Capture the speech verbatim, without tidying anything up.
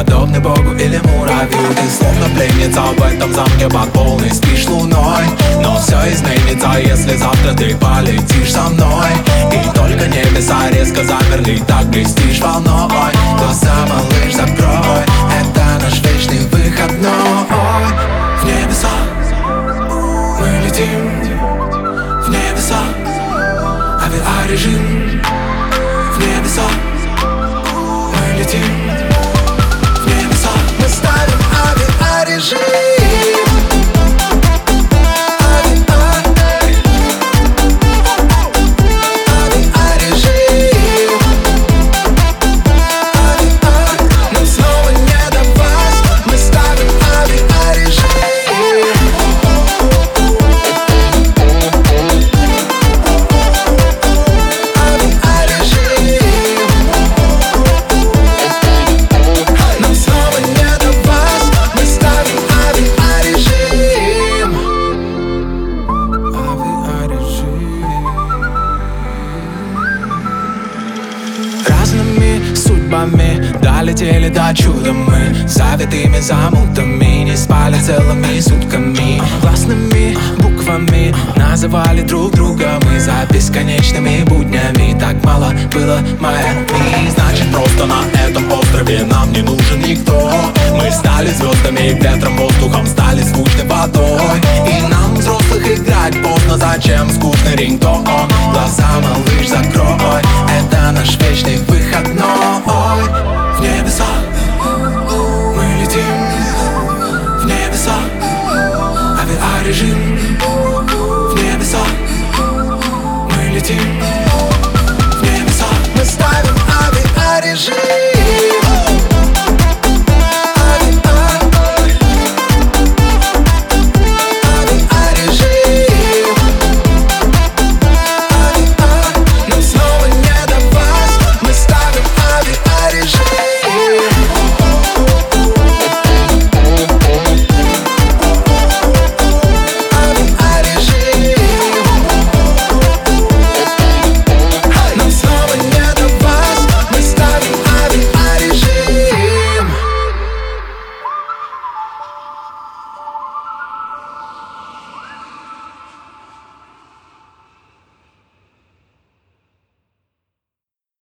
подобны Богу или муравью. Ты словно пленница в этом замке под полной спишь луной. Но все изменится, если завтра ты полетишь со мной. И только небеса резко замерли, так блестишь волной. Глаза, малыш, закрой, это наш вечный выходной. В небеса мы летим, в небеса авиарежим. В небеса мы летим, в небеса мы ставим авиарежим. Разными судьбами долетели до чуда мы, завитыми замутами, не спали целыми сутками. Гласными буквами называли друг друга мы за бесконечными буднями. Так мало было Майами. Значит, просто на этом острове нам не нужен никто. Мы стали звездами, ветром, воздухом, стали звучной водой. И нам, взрослых, играть поздно, зачем скучный рингтон? Глаза, малыш, закрой,